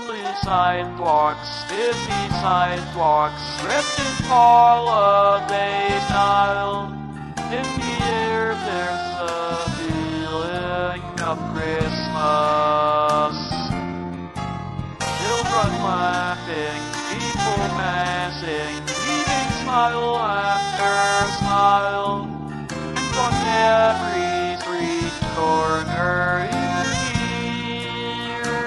lonely sidewalks, busy sidewalks, wrapped in holiday style. In the air there's a feeling of Christmas. Children laughing, people massing, leaving smile after smile. And on every street corner you hear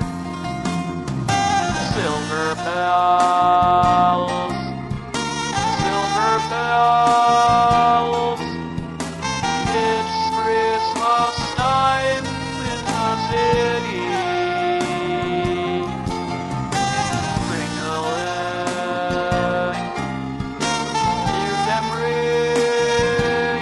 silver bells, silver bells. It's Christmas time in the city. Ring-a-ling, hear them ring.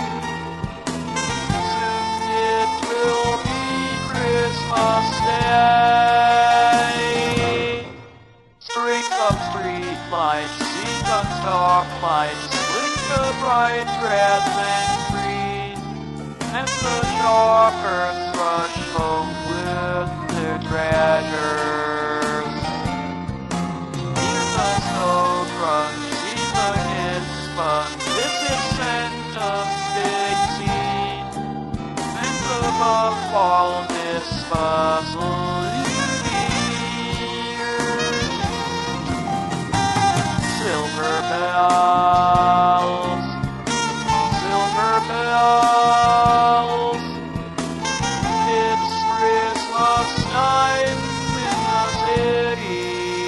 Soon it will be Christmas Day. Strings of street lights, neon stoplights, blink a bright red and green, and the shoppers rush home with their treasures. Hear the snow crunch, see the kids fun. This is Santa's big scene, and above all this puzzle you hear silver bells, silver bells. It's Christmas time in the city.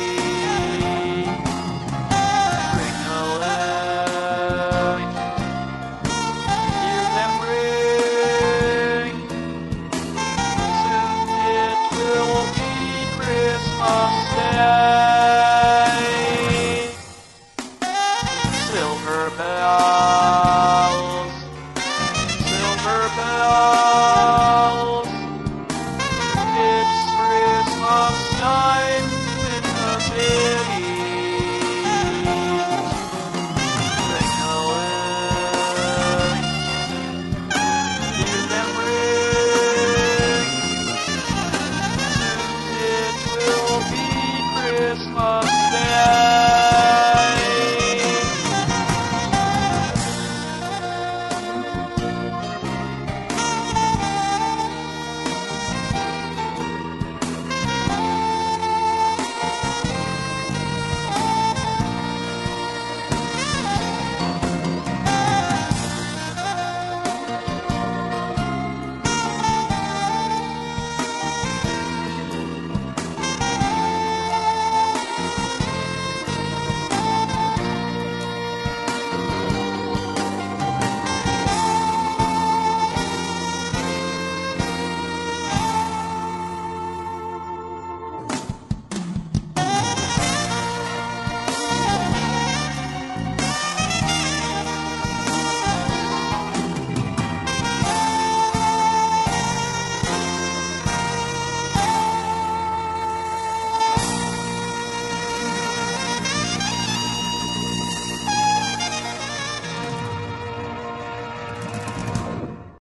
Ring-a-ling, hear them ring. Soon it will be Christmas Day. Silver bells, silver bells. It's Christmas time.